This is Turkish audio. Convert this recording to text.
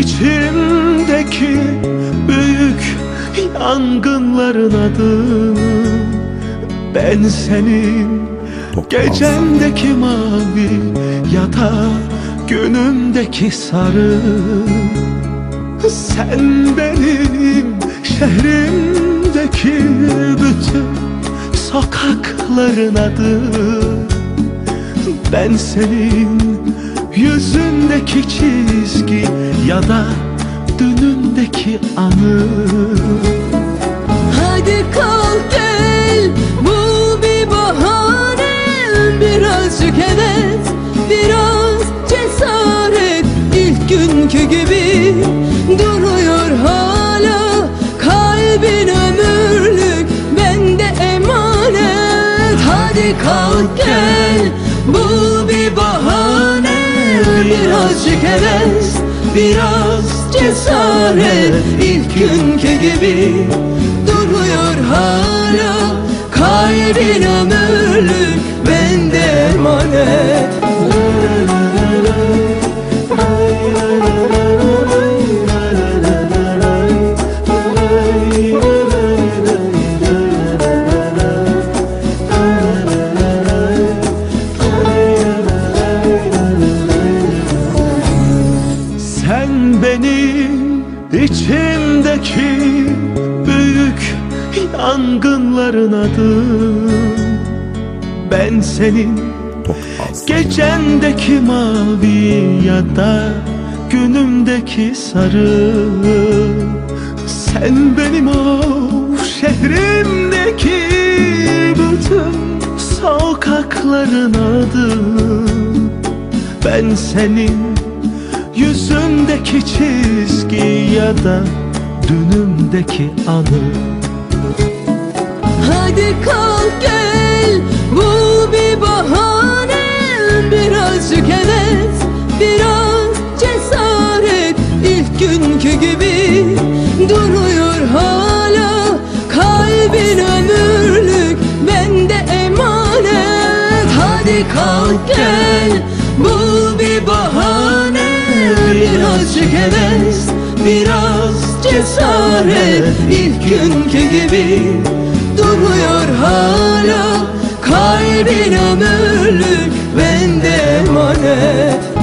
İçimdeki büyük yangınların adı ben senin. Gecemdeki mavi ya da günümdeki sarı sen benim. Şehrimdeki bütün sokakların adı ben senin. Yüzündeki çizgi ya da dünündeki anı. Hadi kalk gel, bul bir bahane, birazcık heves, biraz cesaret. İlk günkü gibi duruyor hala kalbin ömürlük, bende emanet. Hadi kalk gel, bul bir bahane, birazcık heves, biraz cesaret. İlk günkü gibi duruyor hala kalbin ömürlük, bende emanet. Sen benim içimdeki büyük yangınların adı ben senin. Gecemdeki mavi ya da günümdeki sarı sen benim. O şehrimdeki bütün sokakların adı ben senin. Yüzündeki çizgi ya da dünümdeki anı. Hadi kalk gel, bul bir bahane, birazcık heves, biraz cesaret. İlk günkü gibi duruyor hala kalbin ömürlük, bende emanet. Hadi kalk gel, bul bir bahane, birazcık heves, biraz cesaret. İlk günkü gibi duruyor hala kalbin ömürlük, bende emanet.